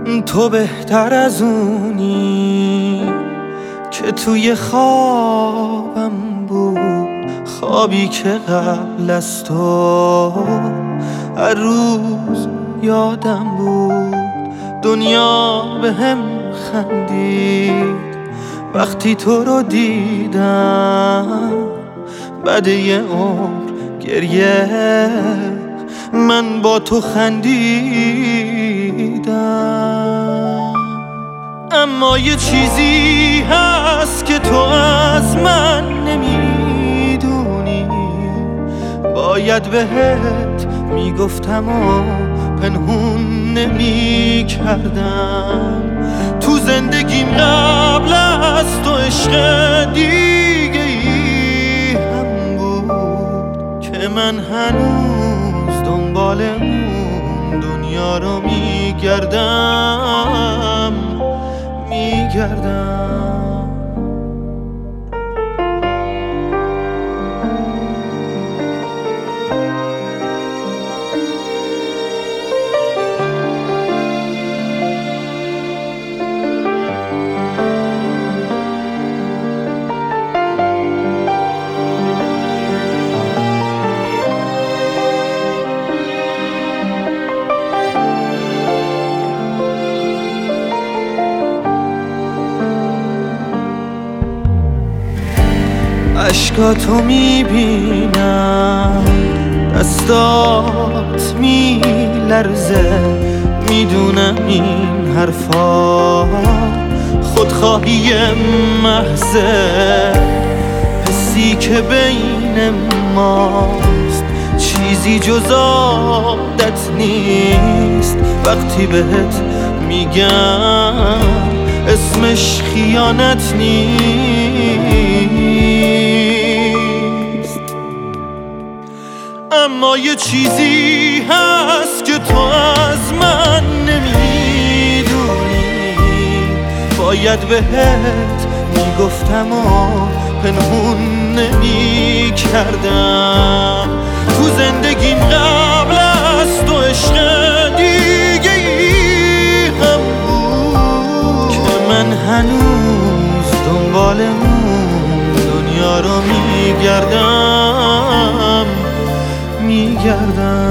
تو بهتر از اونی که توی خوابم بود، خوابی که قبل از تو هر روز یادم بود. دنیا به هم خندید وقتی تو رو دیدم، بعد یه عمر گریه من با تو خندیدم. اما یه چیزی هست که تو از من نمیدونی، باید بهت میگفتم و پنهون نمیکردم. تو زندگیم قبل از تو عشق دیگه ای هم بود که من هنوز دنبال اون دنیا رو میگردم. اشکاتو میبینم، دستات میلرزه، میدونم این حرفا خودخواهی محضه. حسی که بین ماست چیزی جز عادت نیست، وقتی بهت میگم اسمش خیانت نیست. اما یه چیزی هست که تو از من نمیدونی، باید بهت میگفتم و پنهون نمیکردم. تو زندگیم قبل از تو عشق دیگه ای هم بود که من هنوز دنبال اون دنیا رو میگردم.